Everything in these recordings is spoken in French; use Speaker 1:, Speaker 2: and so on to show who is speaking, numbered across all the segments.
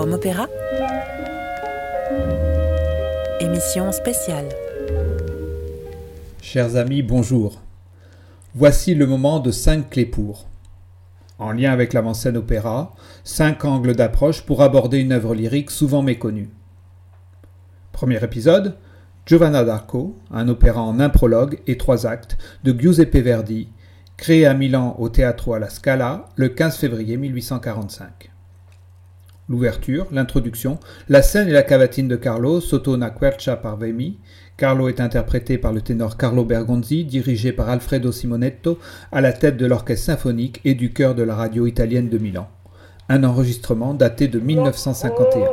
Speaker 1: Forum Opéra, émission spéciale.
Speaker 2: Chers amis, bonjour. Voici le moment de 5 clés pour. En lien avec l'avant-scène opéra, 5 angles d'approche pour aborder une œuvre lyrique souvent méconnue. Premier épisode, Giovanna d'Arco, un opéra en un prologue et 3 actes de Giuseppe Verdi, créé à Milan au Teatro alla Scala le 15 février 1845. L'ouverture, l'introduction, la scène et la cavatine de Carlo sotto una quercia par Vemi. Carlo est interprété par le ténor Carlo Bergonzi, dirigé par Alfredo Simonetto, à la tête de l'orchestre symphonique et du chœur de la radio italienne de Milan. Un enregistrement daté de 1951.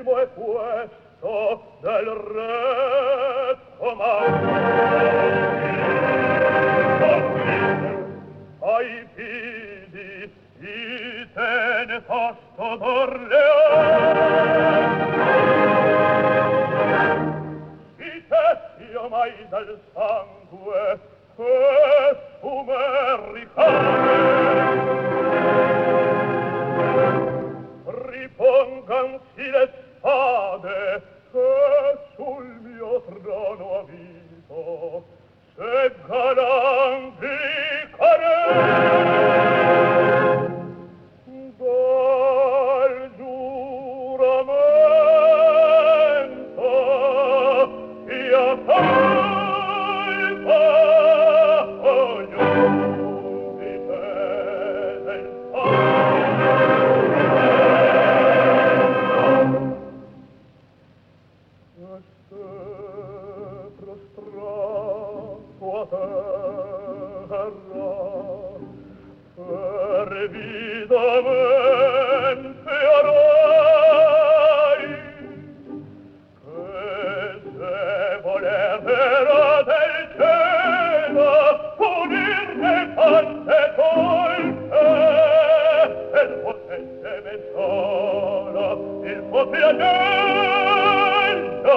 Speaker 3: l'ultimo è questo del re comando. Ai piedi il tenefasto d'Orleans, i tetti ormai dal sangue che su me ricade, ripongansi le spade che sul mio trono avviso se galanti care. Dal giuramento io colpa giudice del prostrato a terra fervidamente orai che se volevero del cielo punirne tante colpe e potesse me solo il suo flagello.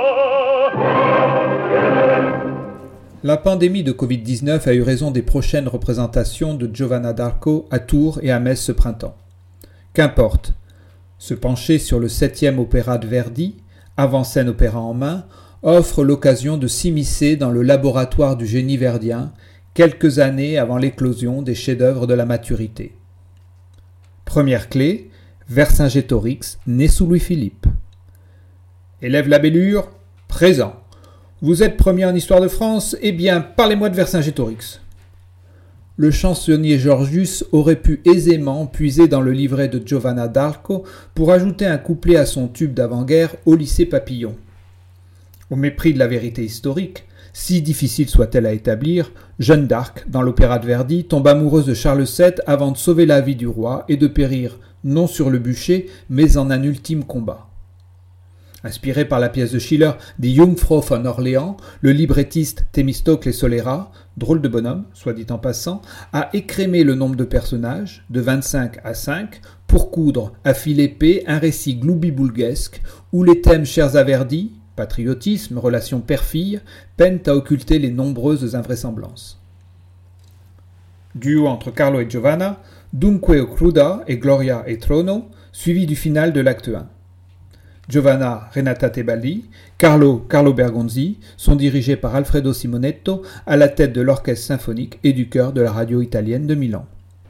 Speaker 2: La pandémie de Covid-19 a eu raison des prochaines représentations de Giovanna d'Arco à Tours et à Metz ce printemps. Qu'importe, se pencher sur le 7e opéra de Verdi, avant-scène opéra en main, offre l'occasion de s'immiscer dans le laboratoire du génie verdien, quelques années avant l'éclosion des chefs-d'œuvre de la maturité. Première clé, Vercingétorix, né sous Louis-Philippe. Élève Labellure, présent. Vous êtes premier en histoire de France, eh bien, parlez-moi de Vercingétorix. Le chansonnier Georgius aurait pu aisément puiser dans le livret de Giovanna d'Arco pour ajouter un couplet à son tube d'avant-guerre au lycée Papillon. Au mépris de la vérité historique, si difficile soit-elle à établir, Jeanne d'Arc, dans l'opéra de Verdi, tombe amoureuse de Charles VII avant de sauver la vie du roi et de périr, non sur le bûcher, mais en un ultime combat. Inspiré par la pièce de Schiller Die Jungfrau von Orléans, le librettiste Thémistocle Solera, drôle de bonhomme, soit dit en passant, a écrémé le nombre de personnages, de 25 à 5, pour coudre, à fil épais, un récit gloubi-boulguesque où les thèmes chers à Verdi, patriotisme, relations père-fille, peinent à occulter les nombreuses invraisemblances. Duo entre Carlo et Giovanna, Dunque o Cruda et Gloria e Trono, suivi du final de l'acte 1. Giovanna Renata Tebaldi, Carlo Bergonzi sont dirigés par Alfredo Simonetto à la tête de l'orchestre symphonique et du chœur de la radio italienne de Milan.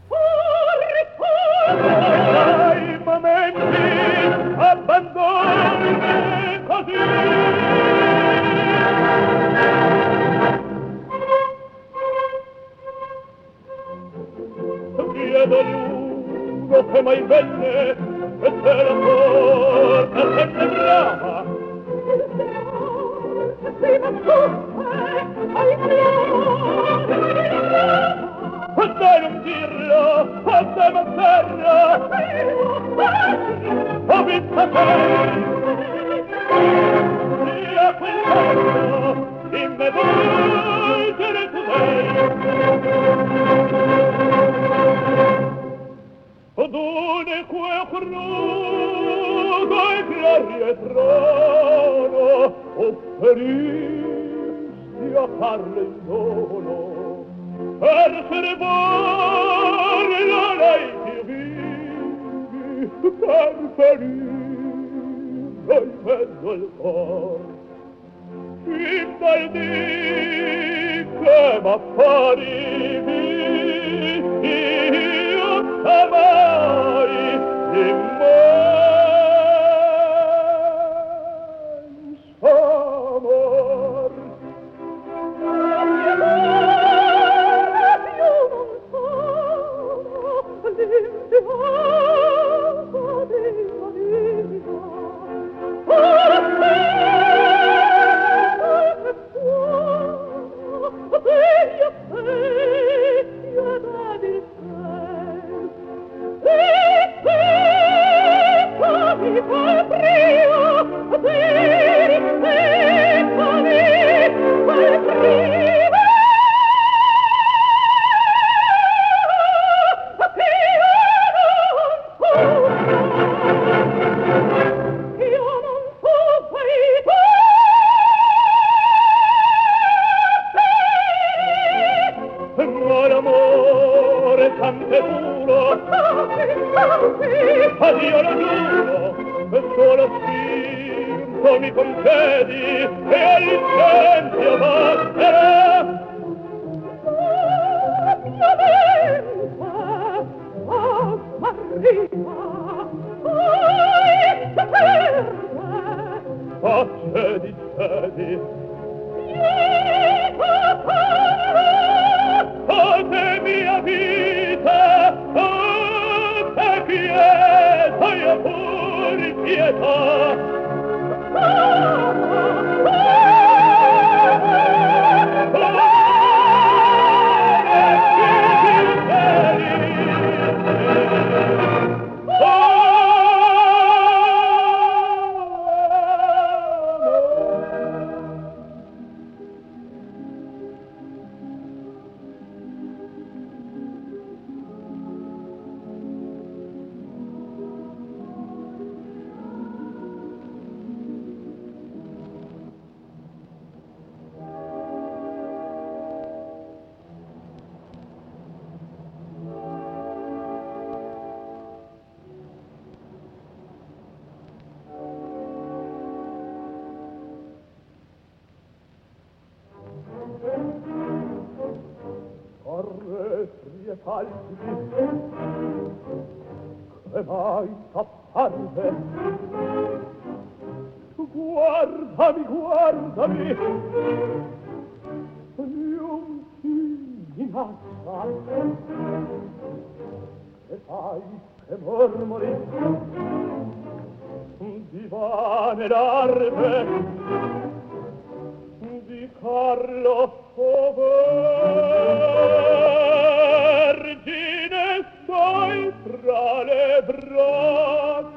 Speaker 3: Che mai venne e se la porta sempre brava prima a te non dirlo a te non terra a vita te sia quel giorno in me volgere tu sei. Dunque crudo e gloria e trono offeristi a farle in dono per servare la lei che vivi per ferire in mezzo al cor fin dal dì che m'affari io amai immenso amor. tutto mi concedi e al tempio passerà. Cedi, cedi. Oh, te mia vita, oh, te pietà, io pur pietà. Che mai s'apparve? Guardami, guardami, non ti minaccia, che fai, che mormori, di vane larve, di Carlo Vergine stai fra le braccia.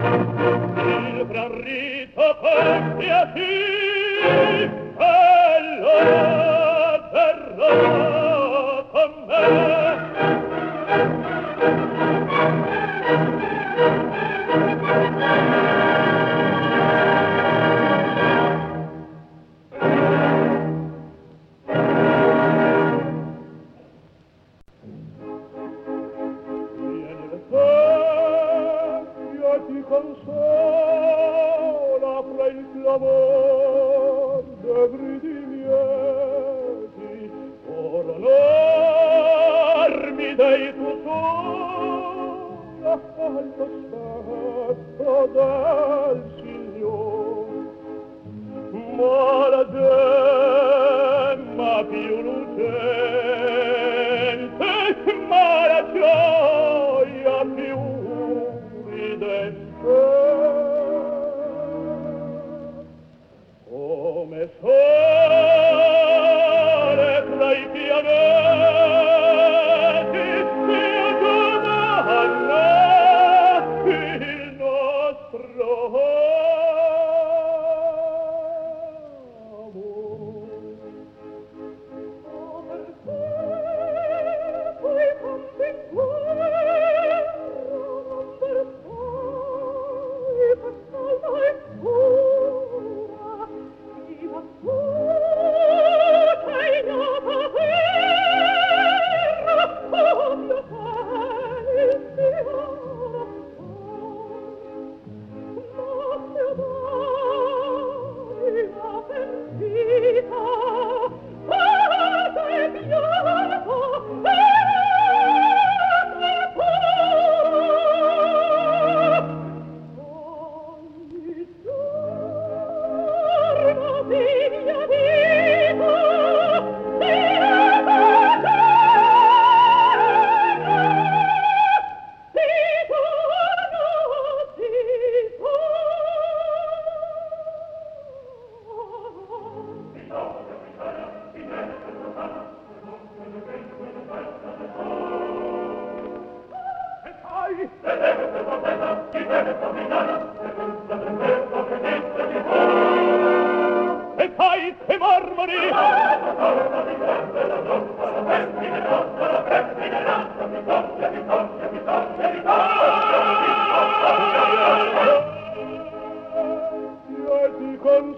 Speaker 3: Il gran rito compia chi e lo terrò con me. Consola fra il clamor de gridi lieti, or onor mi dai tu sola al cospetto del Signor. Ma la gemma più lucente, ma la gioia più ridente, come sole tra i pianeti si aggiorna il nostro amore. Poi con e fai che mormori e ti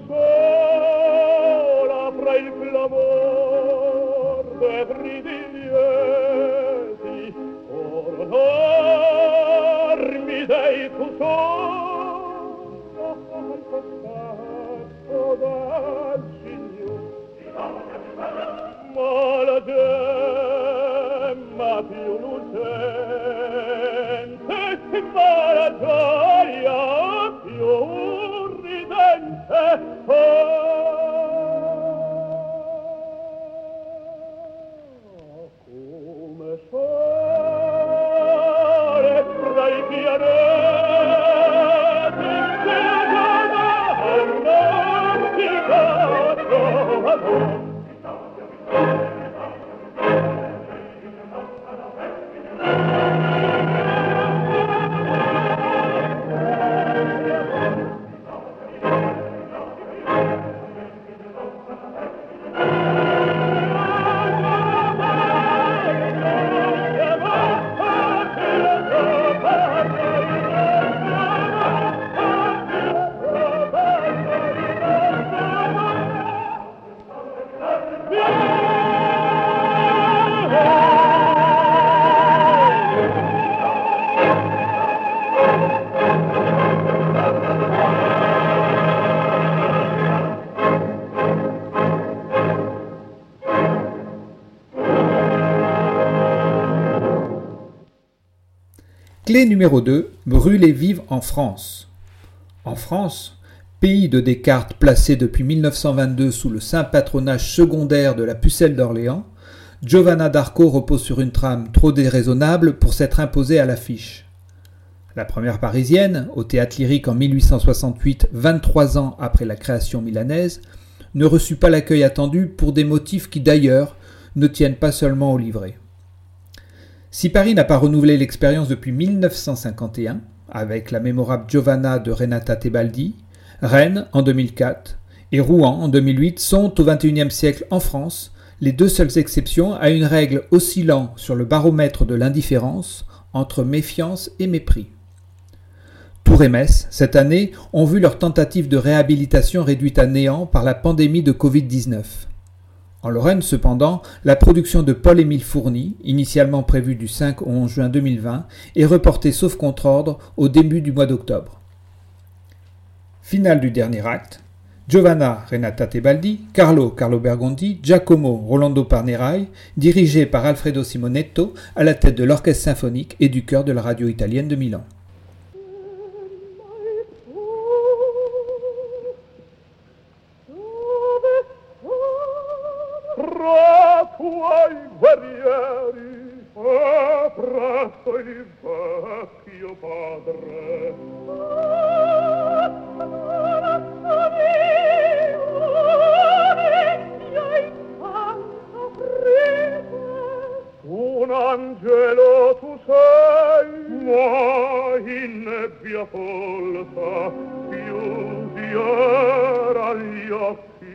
Speaker 3: consola fra il clamor de gridi lieti, or onor mi dai tu sola al cospetto del Signor. Ma la gemma più lucente, ma la gioia più ridente, come sole tra i pianeti si aggiorna il nostro amore.
Speaker 2: Clé numéro 2, brûlés vives en France. En France, pays de Descartes placé depuis 1922 sous le saint patronage secondaire de la pucelle d'Orléans, Giovanna d'Arco repose sur une trame trop déraisonnable pour s'être imposée à l'affiche. La première parisienne, au théâtre lyrique en 1868, 23 ans après la création milanaise, ne reçut pas l'accueil attendu pour des motifs qui d'ailleurs ne tiennent pas seulement au livret. Si Paris n'a pas renouvelé l'expérience depuis 1951, avec la mémorable Giovanna de Renata Tebaldi, Rennes en 2004 et Rouen en 2008 sont au XXIe siècle en France les deux seules exceptions à une règle oscillant sur le baromètre de l'indifférence entre méfiance et mépris. Tours et Metz, cette année, ont vu leur tentative de réhabilitation réduite à néant par la pandémie de Covid-19. En Lorraine, cependant, la production de Paul-Émile Fourny, initialement prévue du 5 au 11 juin 2020, est reportée sauf contre ordre au début du mois d'octobre. Finale du dernier acte. Giovanna Renata Tebaldi, Carlo Bergondi, Giacomo Rolando Parnerai, dirigé par Alfredo Simonetto à la tête de l'orchestre symphonique et du chœur de la radio italienne de Milan.
Speaker 3: Tra tuoi guerrieri è presso il vecchio padre. Un angelo tu sei, ma in nebbia folta chiusi era gli occhi.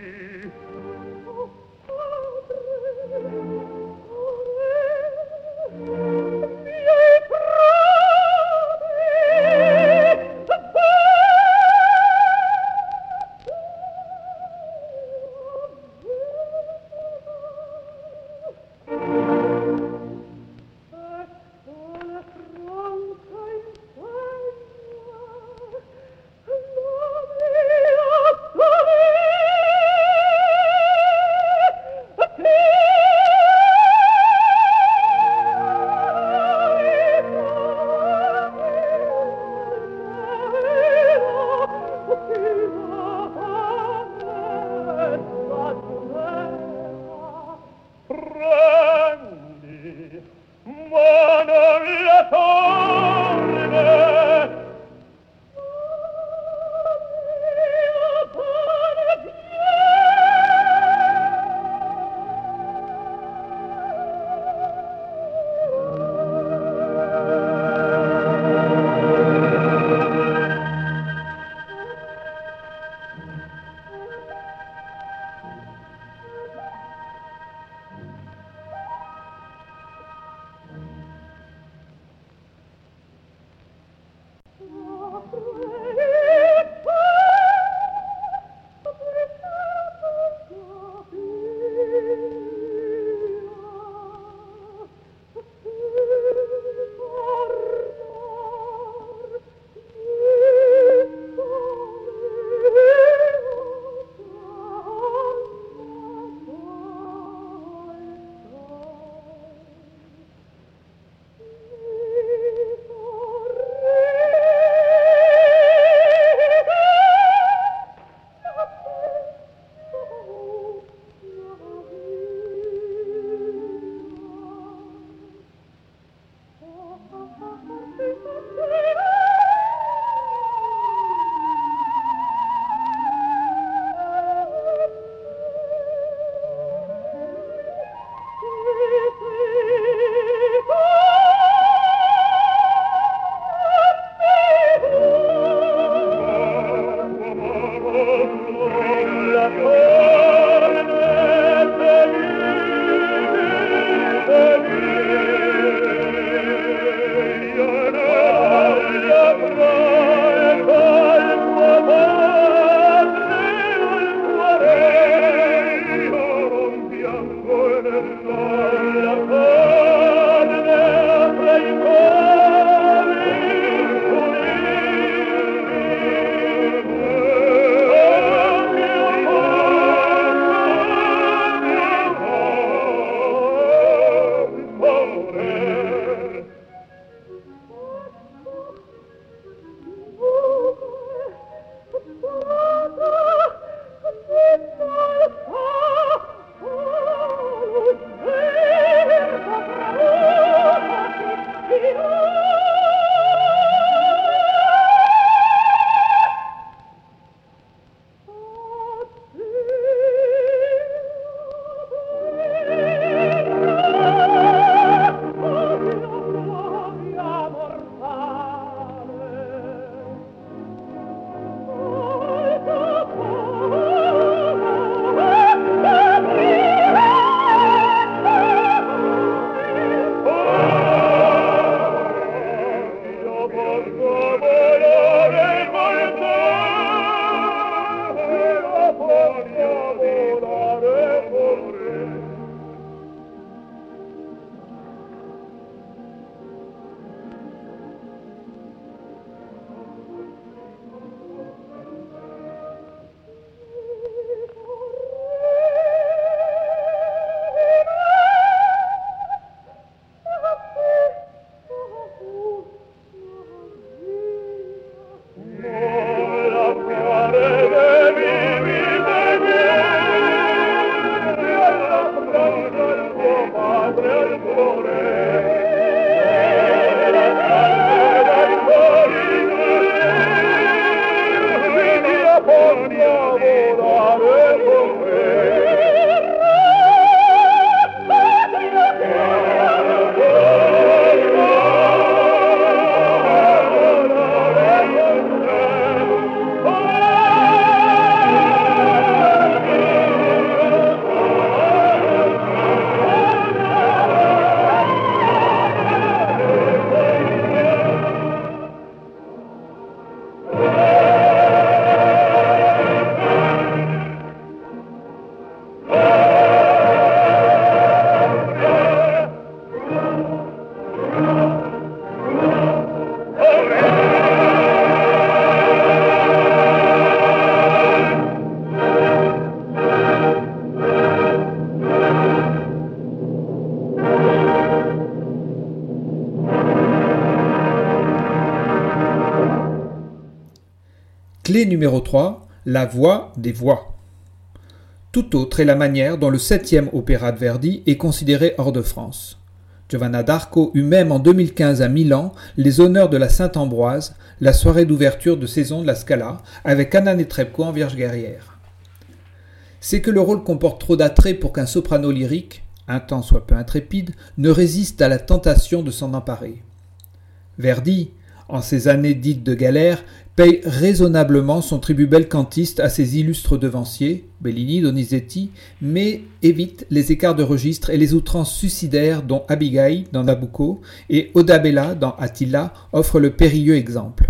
Speaker 2: Clé numéro 3, la voix des voix. Tout autre est la manière dont le 7e opéra de Verdi est considéré hors de France. Giovanna d'Arco eut même en 2015 à Milan les honneurs de la Saint-Ambroise, la soirée d'ouverture de saison de la Scala, avec Anna Netrebko en Vierge guerrière. C'est que le rôle comporte trop d'attrait pour qu'un soprano lyrique, un tant soit peu intrépide, ne résiste à la tentation de s'en emparer. Verdi, en ces années dites de galère, paye raisonnablement son tribut belcantiste à ses illustres devanciers, Bellini, Donizetti, mais évite les écarts de registre et les outrances suicidaires dont Abigail dans Nabucco et Oda Bella dans Attila offrent le périlleux exemple.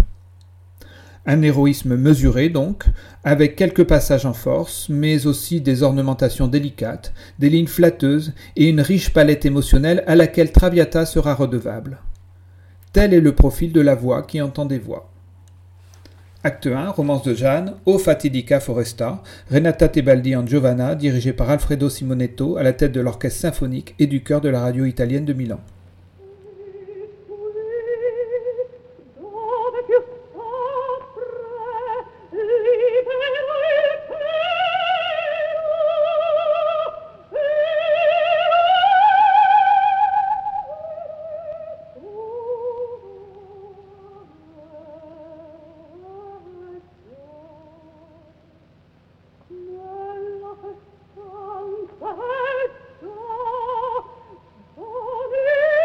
Speaker 2: Un héroïsme mesuré donc, avec quelques passages en force, mais aussi des ornementations délicates, des lignes flatteuses et une riche palette émotionnelle à laquelle Traviata sera redevable. Tel est le profil de la voix qui entend des voix. Acte 1, Romance de Jeanne, O Fatidica Foresta, Renata Tebaldi en Giovanna, dirigée par Alfredo Simonetto, à la tête de l'orchestre symphonique et du chœur de la radio italienne de Milan.
Speaker 3: Oh,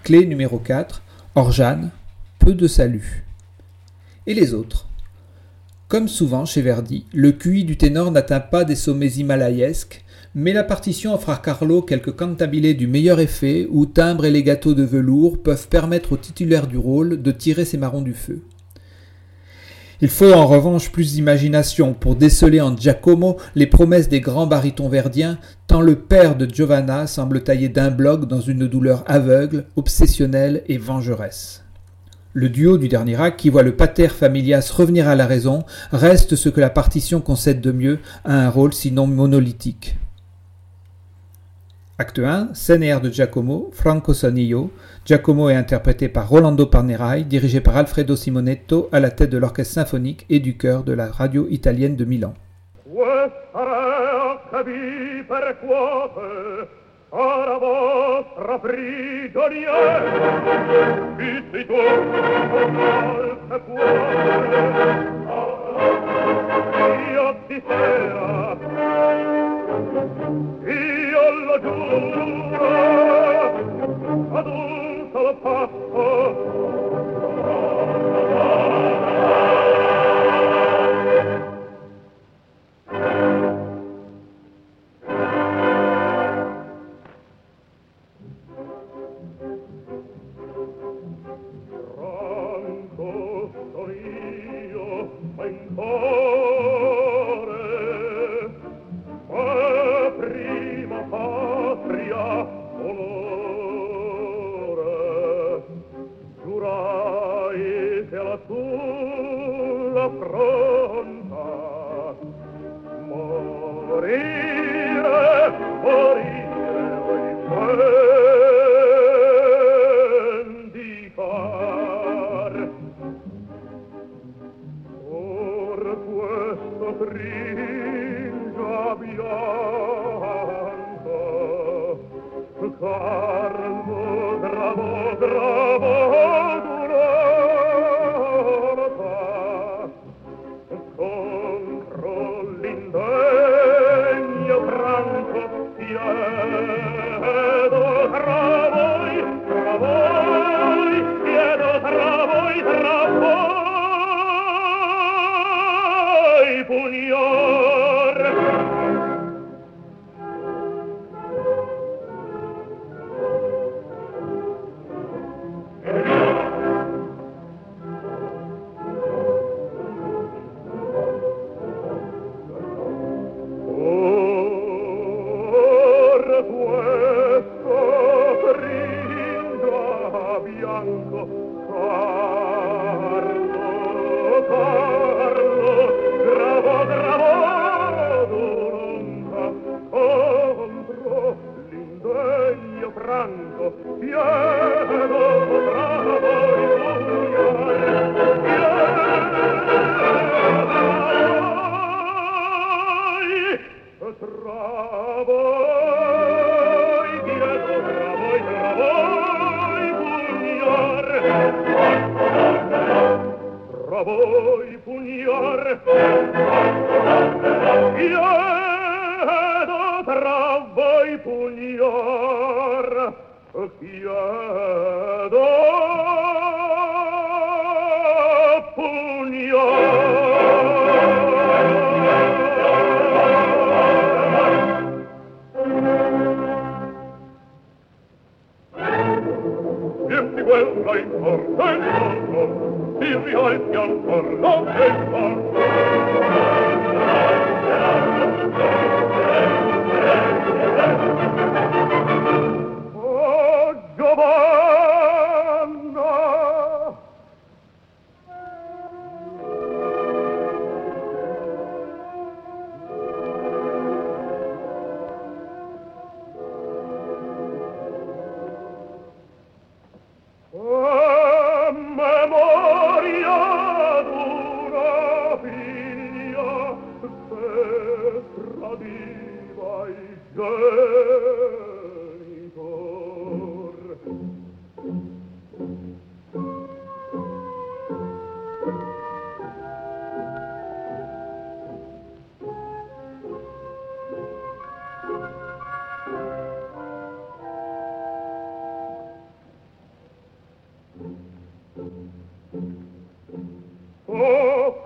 Speaker 2: Clé numéro 4, Orjane, peu de salut. Et les autres? Comme souvent chez Verdi, le QI du ténor n'atteint pas des sommets himalayesques, mais la partition offre à Carlo quelques cantabilés du meilleur effet où timbre et legato de velours peuvent permettre au titulaire du rôle de tirer ses marrons du feu. Il faut en revanche plus d'imagination pour déceler en Giacomo les promesses des grands barytons verdiens, tant le père de Giovanna semble taillé d'un bloc dans une douleur aveugle, obsessionnelle et vengeresse. Le duo du dernier acte, qui voit le pater familias revenir à la raison, reste ce que la partition concède de mieux à un rôle sinon monolithique. Acte 1, scène et air de Giacomo, Franco Sonillo. Giacomo est interprété par Rolando Parnerai, dirigé par Alfredo Simonetto, à la tête de l'orchestre symphonique et du chœur de la radio italienne de Milan.
Speaker 3: Ora vostra prigionia, visti tu, qualche cuore, io ti sera, io lo giuro, ad un solo passo,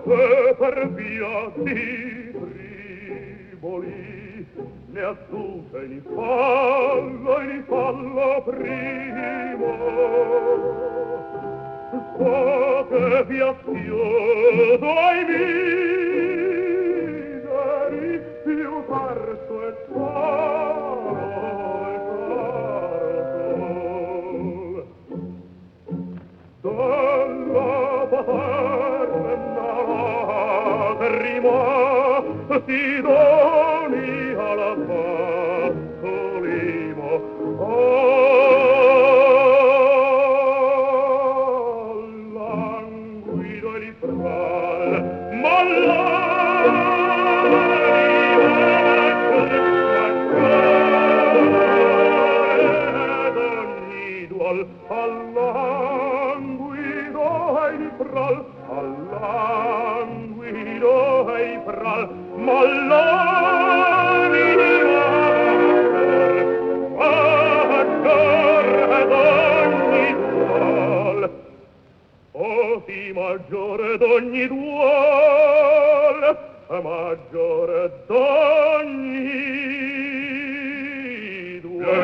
Speaker 3: e per via di Triboli ne assunse in fallo primo. So che fiaschioso ai miseri più farso e dalla paterna lagrima si doni alla Bartolimo. Languido di fral, ma maggiore d'ogni duol, maggiore d'ogni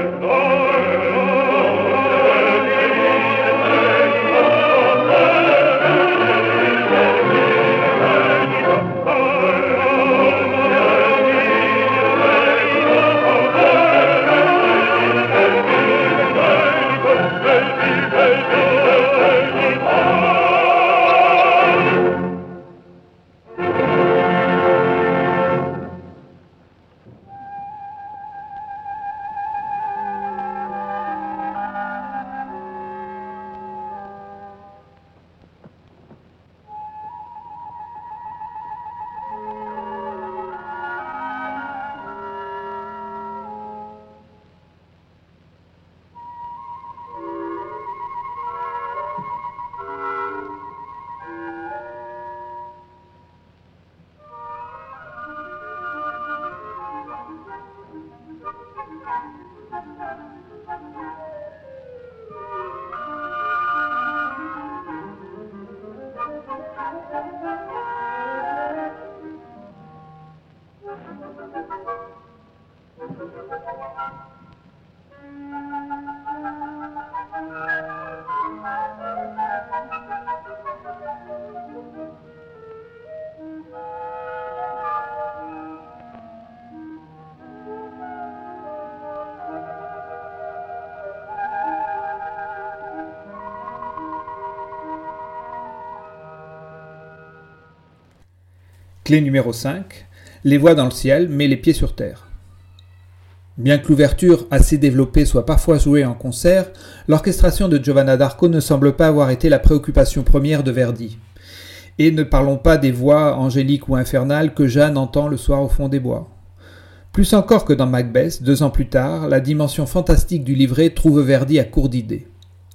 Speaker 2: Clé numéro 5. Les voix dans le ciel, mais les pieds sur terre. Bien que l'ouverture assez développée soit parfois jouée en concert, l'orchestration de Giovanna d'Arco ne semble pas avoir été la préoccupation première de Verdi. Et ne parlons pas des voix angéliques ou infernales que Jeanne entend le soir au fond des bois. Plus encore que dans Macbeth, 2 ans plus tard, la dimension fantastique du livret trouve Verdi à court d'idées.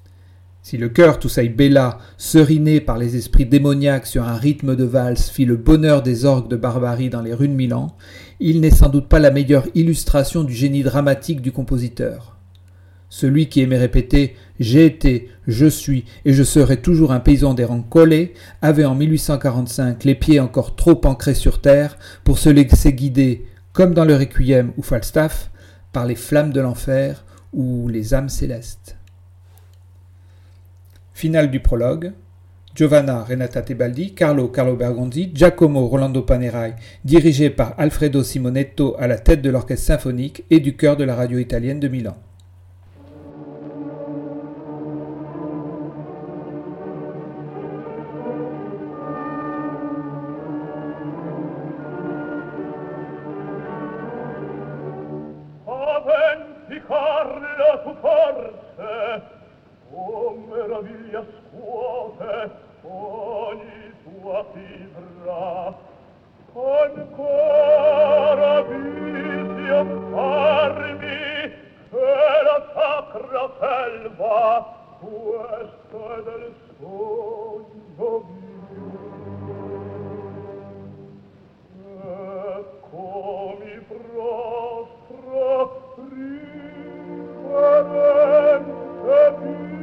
Speaker 2: Si le chœur Toussaint Bella, seriné par les esprits démoniaques sur un rythme de valse, fit le bonheur des orgues de Barbarie dans les rues de Milan, il n'est sans doute pas la meilleure illustration du génie dramatique du compositeur. Celui qui aimait répéter « J'ai été, je suis et je serai toujours un paysan des rangs collés » avait en 1845 les pieds encore trop ancrés sur terre pour se laisser guider, comme dans le Requiem ou Falstaff, par les flammes de l'enfer ou les âmes célestes. Finale du prologue. Giovanna Renata Tebaldi, Carlo Bergonzi, Giacomo Rolando Panerai, dirigé par Alfredo Simonetto à la tête de l'orchestre symphonique et du chœur de la radio italienne de Milan.
Speaker 3: Oh, meraviglia scuote ogni tua fibra, ancora visionarmi che la sacra selva, questa è del sogno mio. Ecco mi prostra riverente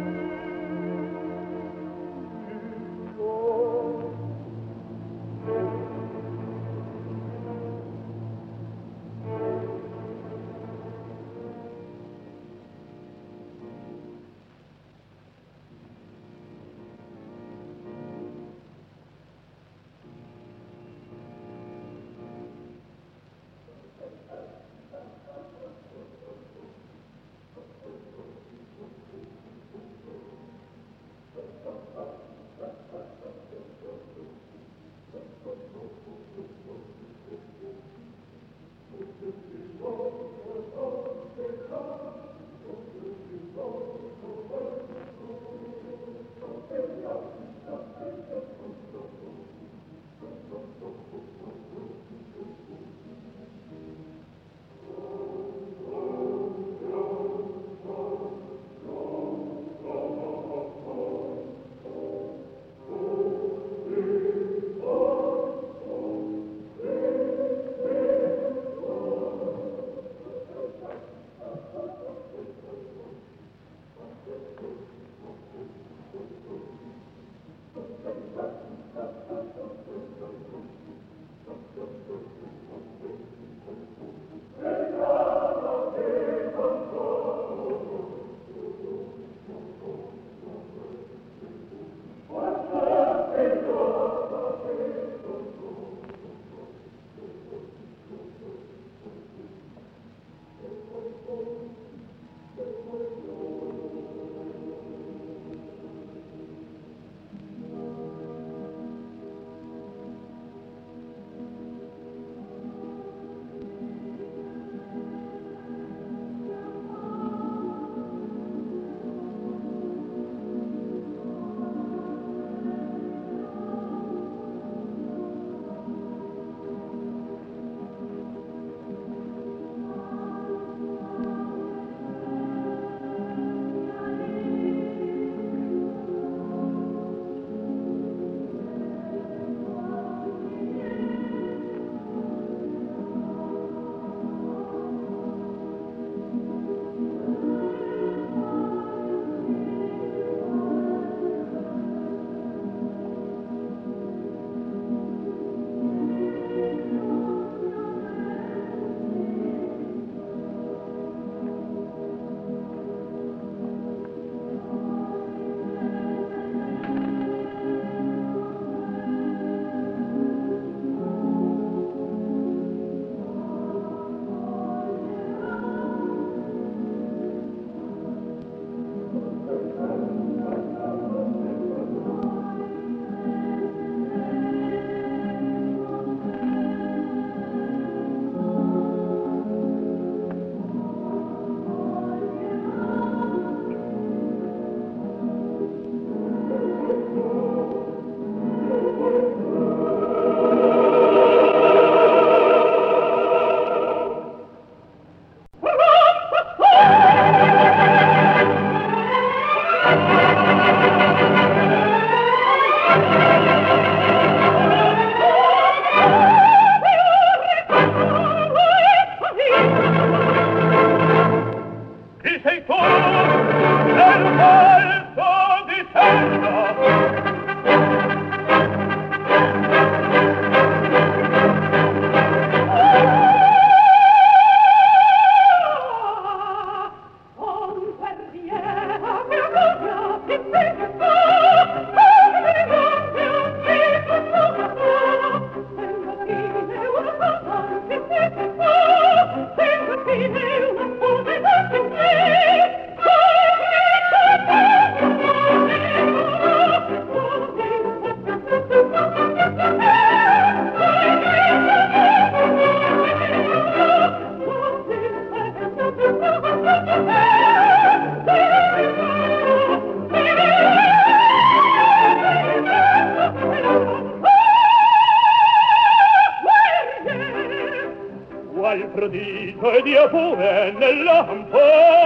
Speaker 3: prodigio e Dio pure nel lampo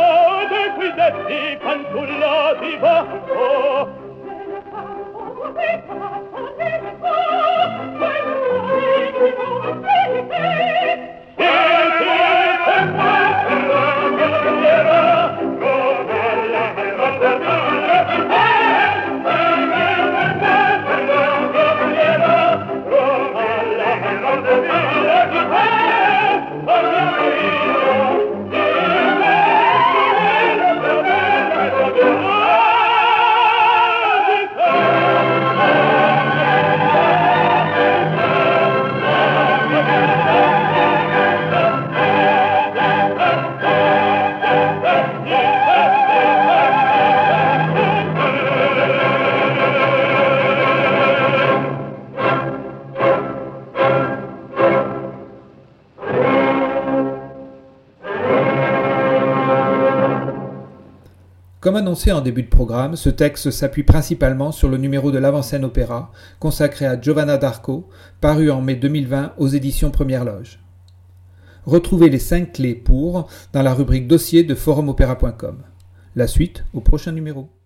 Speaker 3: dei cui detti fanciulla di banco.
Speaker 2: Comme annoncé en début de programme, ce texte s'appuie principalement sur le numéro de l'Avant-Scène Opéra consacré à Giovanna d'Arco, paru en mai 2020 aux éditions Première Loge. Retrouvez les 5 clés pour dans la rubrique dossier de forumopéra.com. La suite au prochain numéro.